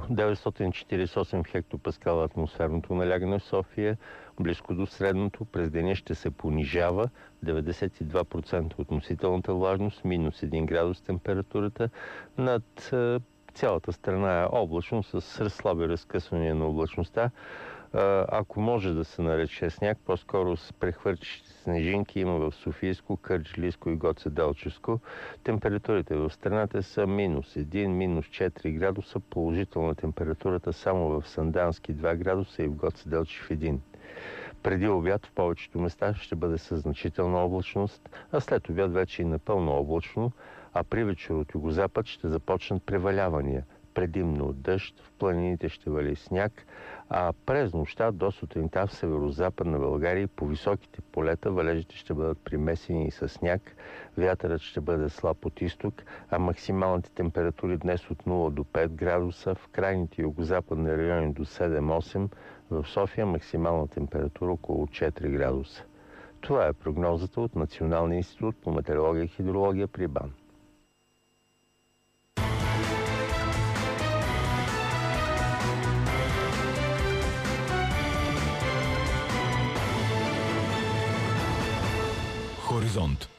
948 хектопаскала атмосферното налягане в София, близко до средното. През деня ще се понижава 92% относителната влажност, минус 1 градус температурата. Над цялата страна е облачно с слаби разкъсвания на облачността. Ако може да се нарече сняг, по-скоро с прехвърчащи снежинки има в Софийско, Кърджалийско и Гоцеделчевско. Температурите в страната са минус 1, минус 4 градуса, положителна температурата само в Сандански 2 градуса и в Гоцеделчев 1. Преди обяд в повечето места ще бъде със значителна облачност, а след обяд вече и напълно облачно, а при вечер от югозапад ще започнат превалявания. Предимно дъжд, в планините ще вали сняг, а през нощта до сутринта в северо-западна България по високите полета валежите ще бъдат примесени с сняг, вятърът ще бъде слаб от изток, а максималните температури днес от 0 до 5 градуса, в крайните югозападни райони до 7-8, в София максимална температура около 4 градуса. Това е прогнозата от Националния институт по метеорология и хидрология при БАН. Хоризонт.